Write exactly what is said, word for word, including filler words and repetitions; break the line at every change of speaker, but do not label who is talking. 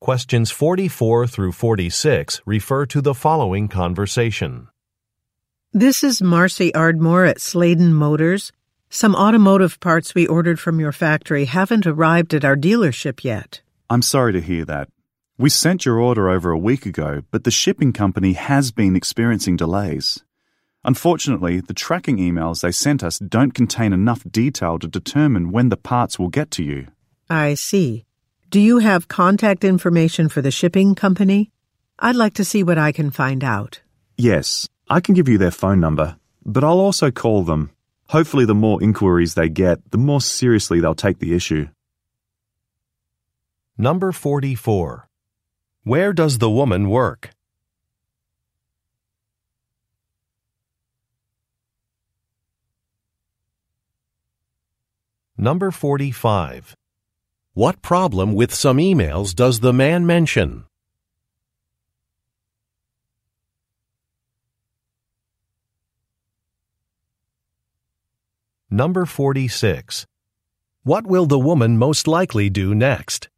Questions forty-four through forty-six refer to the following conversation.
This is Marcy Ardmore at Sladen Motors. Some automotive parts we ordered from your factory haven't arrived at our dealership yet.
I'm sorry to hear that. We sent your order over a week ago, but the shipping company has been experiencing delays. Unfortunately, the tracking emails they sent us don't contain enough detail to determine when the parts will get to you.
I see. Do you have contact information for the shipping company? I'd like to see what I can find out.
Yes, I can give you their phone number, but I'll also call them. Hopefully the more inquiries they get, the more seriously they'll take the issue.
Number forty-four. Where does the woman work? Number forty-five. What problem with some emails does the man mention? Number forty-six. What will the woman most likely do next?